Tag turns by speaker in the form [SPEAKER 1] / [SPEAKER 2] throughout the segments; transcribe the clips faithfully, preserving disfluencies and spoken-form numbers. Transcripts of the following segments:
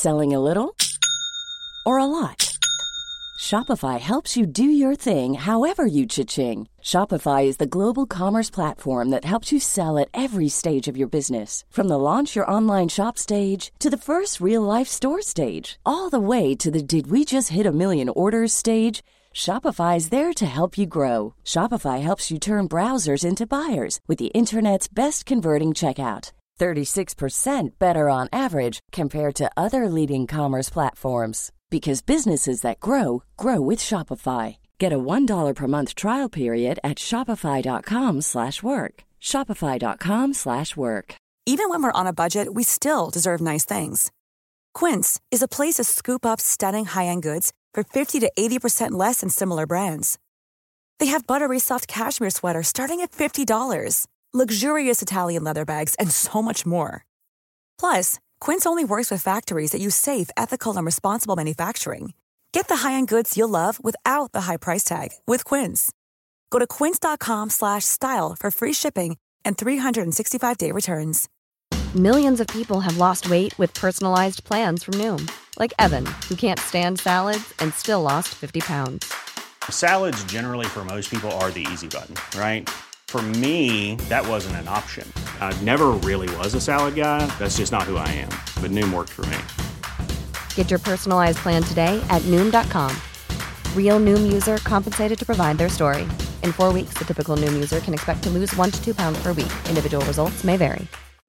[SPEAKER 1] Selling a little or a lot? Shopify helps you do your thing however you cha-ching. Shopify is the global commerce platform that helps you sell at every stage of your business. From the launch your online shop stage to the first real-life store stage, all the way to the did we just hit a million orders stage. Shopify is there to help you grow. Shopify helps you turn browsers into buyers with the internet's best converting checkout. thirty-six percent better on average compared to other leading commerce platforms. Because businesses that grow, grow with Shopify. Get a one dollar per month trial period at shopify.com slash work. Shopify.com slash work.
[SPEAKER 2] Even when we're on a budget, we still deserve nice things. Quince is a place to scoop up stunning high-end goods for fifty to eighty percent less than similar brands. They have buttery soft cashmere sweaters starting at fifty dollars, luxurious Italian leather bags, and so much more. Plus, Quince only works with factories that use safe, ethical, and responsible manufacturing. Get the high-end goods you'll love without the high price tag with Quince. Go to quince.com slash style for free shipping and three sixty-five day returns.
[SPEAKER 3] Millions of people have lost weight with personalized plans from Noom. Like Evan, who can't stand salads and still lost fifty pounds.
[SPEAKER 4] Salads generally for most people are the easy button, right? For me, that wasn't an option. I never really was a salad guy. That's just not who I am. But Noom worked for me.
[SPEAKER 3] Get your personalized plan today at Noom dot com. Real Noom user compensated to provide their story. In four weeks, the typical Noom user can expect to lose one to two pounds per week. Individual results may vary.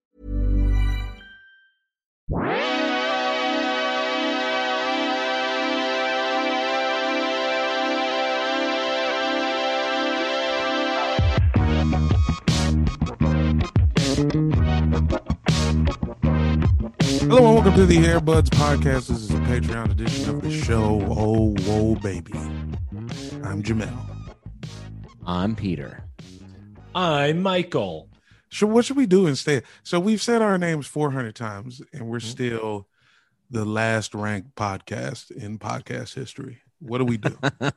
[SPEAKER 5] Hello and welcome to the Airbuds Podcast. This is a Patreon edition of the show. Oh, whoa, baby. I'm Jamel.
[SPEAKER 6] I'm Peter.
[SPEAKER 7] I'm Michael.
[SPEAKER 5] So what should we do instead? So we've said our names four hundred times, and we're still the last ranked podcast in podcast history. What do we do?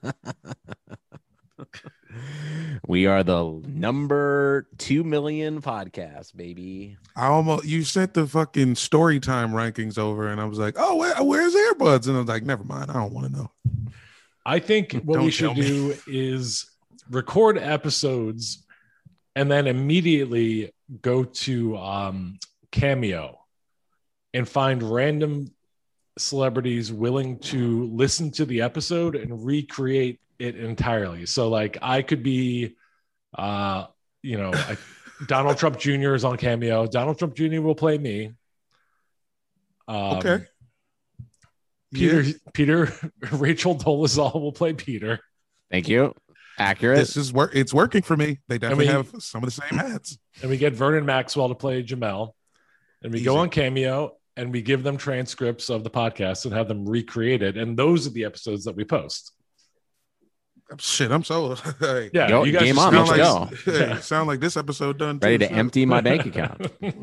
[SPEAKER 6] We are the number two million podcast, baby.
[SPEAKER 5] I almost you sent the fucking story time rankings over, and I was like, "Oh, where, where's Airbuds?" And I was like, "Never mind, I don't want to know."
[SPEAKER 7] I think what
[SPEAKER 5] Don't
[SPEAKER 7] we should do is record episodes and then immediately go to um, Cameo and find random celebrities willing to listen to the episode and recreate it entirely. So like I could be uh you know I, Donald Trump Junior is on Cameo. Donald Trump Junior will play me. Um, okay. Peter yeah. Peter Rachel Dolezal will play Peter.
[SPEAKER 6] Thank you. Accurate.
[SPEAKER 5] This is work. It's working for me. They definitely
[SPEAKER 7] we,
[SPEAKER 5] have some of the same hats.
[SPEAKER 7] And we get Vernon Maxwell to play Jamel. And we Easy. go on Cameo and we give them transcripts of the podcast and have them recreated. And those are the episodes that we post.
[SPEAKER 5] Shit, I'm so hey,
[SPEAKER 7] yeah.
[SPEAKER 6] Go,
[SPEAKER 7] you guys
[SPEAKER 6] game on, let's
[SPEAKER 5] like,
[SPEAKER 6] go.
[SPEAKER 5] Hey,
[SPEAKER 7] yeah.
[SPEAKER 5] Sound like this episode done.
[SPEAKER 6] Ready
[SPEAKER 5] too,
[SPEAKER 6] to
[SPEAKER 5] so.
[SPEAKER 6] empty my bank account.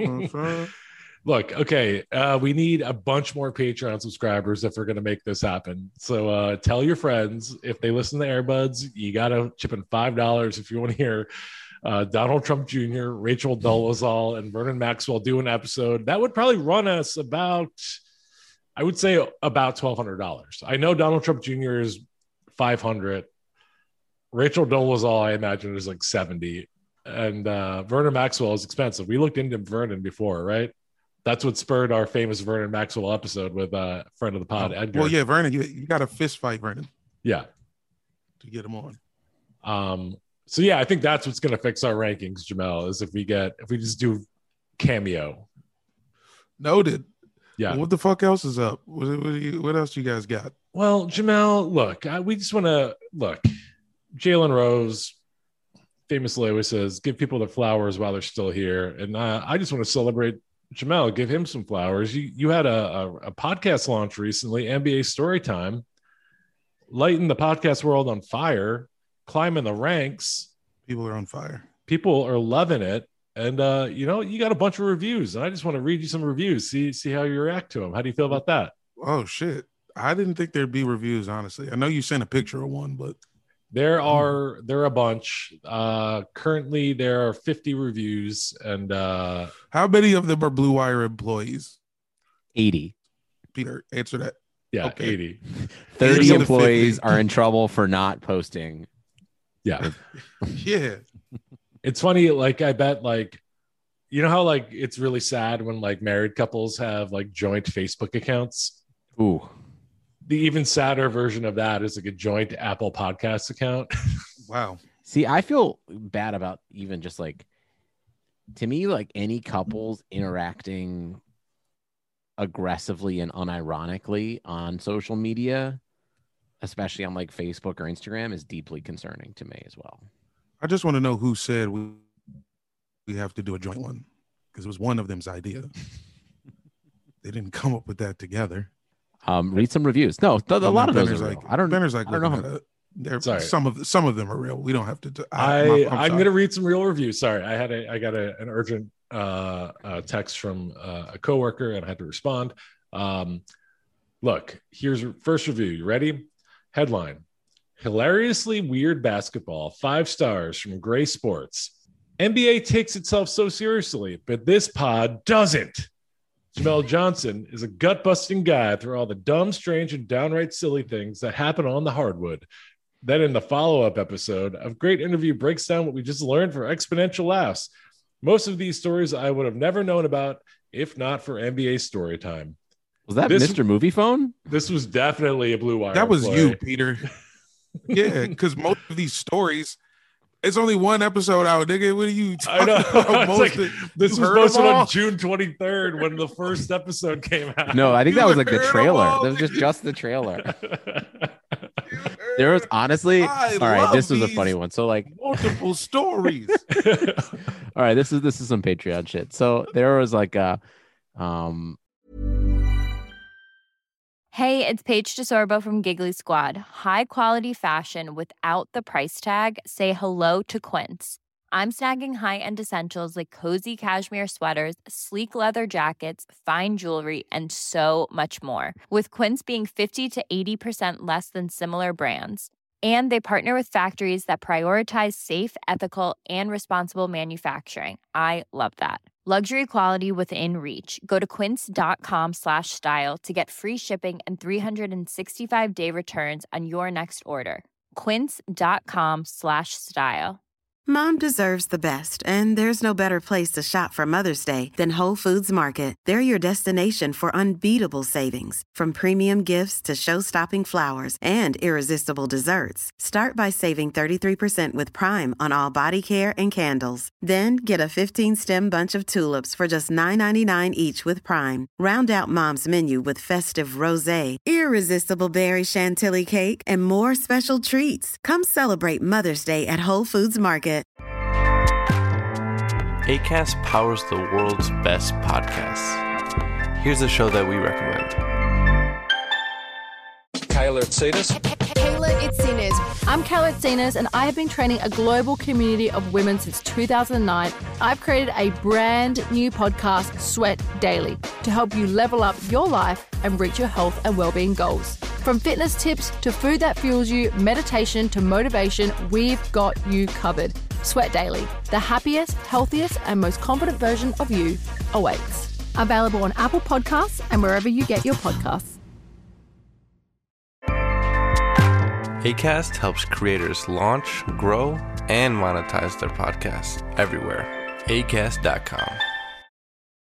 [SPEAKER 7] Look, okay, uh, we need a bunch more Patreon subscribers if we're going to make this happen. So uh, tell your friends if they listen to Airbuds, you got to chip in five dollars if you want to hear uh, Donald Trump Junior, Rachel Dolezal, and Vernon Maxwell do an episode. That would probably run us about, I would say, about twelve hundred dollars. I know Donald Trump Junior is five hundred dollars. Rachel Dolezal, I imagine, is like seventy, and uh, Vernon Maxwell is expensive. We looked into Vernon before, right? That's what spurred our famous Vernon Maxwell episode with a uh, friend of the pod, Edgar.
[SPEAKER 5] Well, yeah, Vernon, you, you got a fist fight, Vernon.
[SPEAKER 7] Yeah,
[SPEAKER 5] to get him on.
[SPEAKER 7] Um. So yeah, I think that's what's going to fix our rankings, Jamel. Is if we get if we just do Cameo.
[SPEAKER 5] Noted.
[SPEAKER 7] Yeah.
[SPEAKER 5] Well, what the fuck else is up? What, what, do you, what else you guys got?
[SPEAKER 7] Well, Jamel, look, I, we just want to look. Jalen Rose famously always says, give people their flowers while they're still here. And uh, I just want to celebrate Jamel, give him some flowers. You you had a, a, a podcast launch recently, N B A Storytime, lighting the podcast world on fire, climbing the ranks.
[SPEAKER 5] People are on fire.
[SPEAKER 7] People are loving it. And, uh, you know, you got a bunch of reviews. And I just want to read you some reviews, see, see how you react to them. How do you feel about that?
[SPEAKER 5] Oh, shit. I didn't think there'd be reviews, honestly. I know you sent a picture of one, but...
[SPEAKER 7] There are there are a bunch. Uh, currently, there are fifty reviews, and uh,
[SPEAKER 5] how many of them are Blue Wire employees?
[SPEAKER 6] eighty.
[SPEAKER 5] Peter, answer that.
[SPEAKER 7] Yeah,
[SPEAKER 5] Okay.
[SPEAKER 7] eighty.
[SPEAKER 6] thirty
[SPEAKER 5] eighty to
[SPEAKER 6] employees
[SPEAKER 5] fifty.
[SPEAKER 6] are in trouble for not posting.
[SPEAKER 7] Yeah.
[SPEAKER 5] Yeah.
[SPEAKER 7] It's funny, like I bet like you know how like it's really sad when like married couples have like joint Facebook accounts.
[SPEAKER 6] Ooh.
[SPEAKER 7] The even sadder version of that is like a joint Apple Podcast account.
[SPEAKER 5] Wow.
[SPEAKER 6] See, I feel bad about even just like, to me, like any couples interacting aggressively and unironically on social media, especially on like Facebook or Instagram, is deeply concerning to me as well.
[SPEAKER 5] I just want to know who said we we have to do a joint one, because it was one of them's idea. They didn't come up with that together.
[SPEAKER 6] Um, read some reviews. No, th- a lot of those
[SPEAKER 5] Benner's
[SPEAKER 6] are
[SPEAKER 5] like,
[SPEAKER 6] real. I don't.
[SPEAKER 5] Benner's like,
[SPEAKER 6] I don't know.
[SPEAKER 5] looking
[SPEAKER 6] How,
[SPEAKER 5] at it. They're,
[SPEAKER 7] Sorry.
[SPEAKER 5] some of some of them are real. We don't have to. Do,
[SPEAKER 7] I,
[SPEAKER 5] I'm, I'm
[SPEAKER 7] I'm
[SPEAKER 5] sorry.
[SPEAKER 7] going to read some real reviews. Sorry, I had a I got a, an urgent uh, uh, text from uh, a coworker and I had to respond. Um, look, here's first review. You ready? Headline: Hilariously weird basketball. Five stars from Gray Sports. N B A takes itself so seriously, but this pod doesn't. Jamel Johnson is a gut-busting guy through all the dumb, strange, and downright silly things that happen on the hardwood. Then in the follow-up episode, a great interview breaks down what we just learned for exponential laughs. Most of these stories I would have never known about if not for N B A Storytime.
[SPEAKER 6] was that
[SPEAKER 7] This-
[SPEAKER 6] Mister Movie Phone?
[SPEAKER 7] This was definitely a Blue Wire.
[SPEAKER 5] That was
[SPEAKER 7] play.
[SPEAKER 5] you, Peter. Yeah, because most of these stories, it's only one episode out, nigga. What are you
[SPEAKER 7] I
[SPEAKER 5] talking
[SPEAKER 7] know.
[SPEAKER 5] about?
[SPEAKER 7] It's
[SPEAKER 5] Most
[SPEAKER 7] like,
[SPEAKER 5] of-
[SPEAKER 7] this
[SPEAKER 5] you
[SPEAKER 7] was
[SPEAKER 5] heard 'em
[SPEAKER 7] posted
[SPEAKER 5] all?
[SPEAKER 7] on June twenty-third when the first episode came out.
[SPEAKER 6] No, I think
[SPEAKER 5] You
[SPEAKER 6] that was like the
[SPEAKER 5] heard 'em
[SPEAKER 6] trailer.
[SPEAKER 5] all,
[SPEAKER 6] That was just
[SPEAKER 5] nigga.
[SPEAKER 6] just the trailer. There was honestly.
[SPEAKER 5] I
[SPEAKER 6] All right,
[SPEAKER 5] love
[SPEAKER 6] this was a
[SPEAKER 5] these
[SPEAKER 6] funny one. So like,
[SPEAKER 5] multiple stories.
[SPEAKER 6] all right, this is this is some Patreon shit. So there was like a, um,
[SPEAKER 8] Hey, it's Paige DeSorbo from Giggly Squad. High quality fashion without the price tag. Say hello to Quince. I'm snagging high-end essentials like cozy cashmere sweaters, sleek leather jackets, fine jewelry, and so much more. With Quince being fifty to eighty percent less than similar brands. And they partner with factories that prioritize safe, ethical, and responsible manufacturing. I love that. Luxury quality within reach. Go to quince.com slash style to get free shipping and three sixty-five day returns on your next order. Quince.com slash style.
[SPEAKER 9] Mom deserves the best, and there's no better place to shop for Mother's Day than Whole Foods Market. They're your destination for unbeatable savings, from premium gifts to show-stopping flowers and irresistible desserts. Start by saving thirty-three percent with Prime on all body care and candles. Then get a fifteen-stem bunch of tulips for just nine ninety-nine each with Prime. Round out Mom's menu with festive rosé, irresistible berry chantilly cake, and more special treats. Come celebrate Mother's Day at Whole Foods Market.
[SPEAKER 10] Acast powers the world's best podcasts. Here's a show that we recommend.
[SPEAKER 11] Kayla Tsetas.
[SPEAKER 12] Kayla Itzinas. I'm Kayla Itzinas, and I have been training a global community of women since two thousand nine. I've created a brand new podcast, Sweat Daily, to help you level up your life and reach your health and well-being goals. From fitness tips to food that fuels you, meditation to motivation, we've got you covered. Sweat Daily, the happiest, healthiest, and most confident version of you awaits. Available on Apple Podcasts and wherever you get your podcasts.
[SPEAKER 10] Acast helps creators launch, grow, and monetize their podcasts everywhere. acast dot com.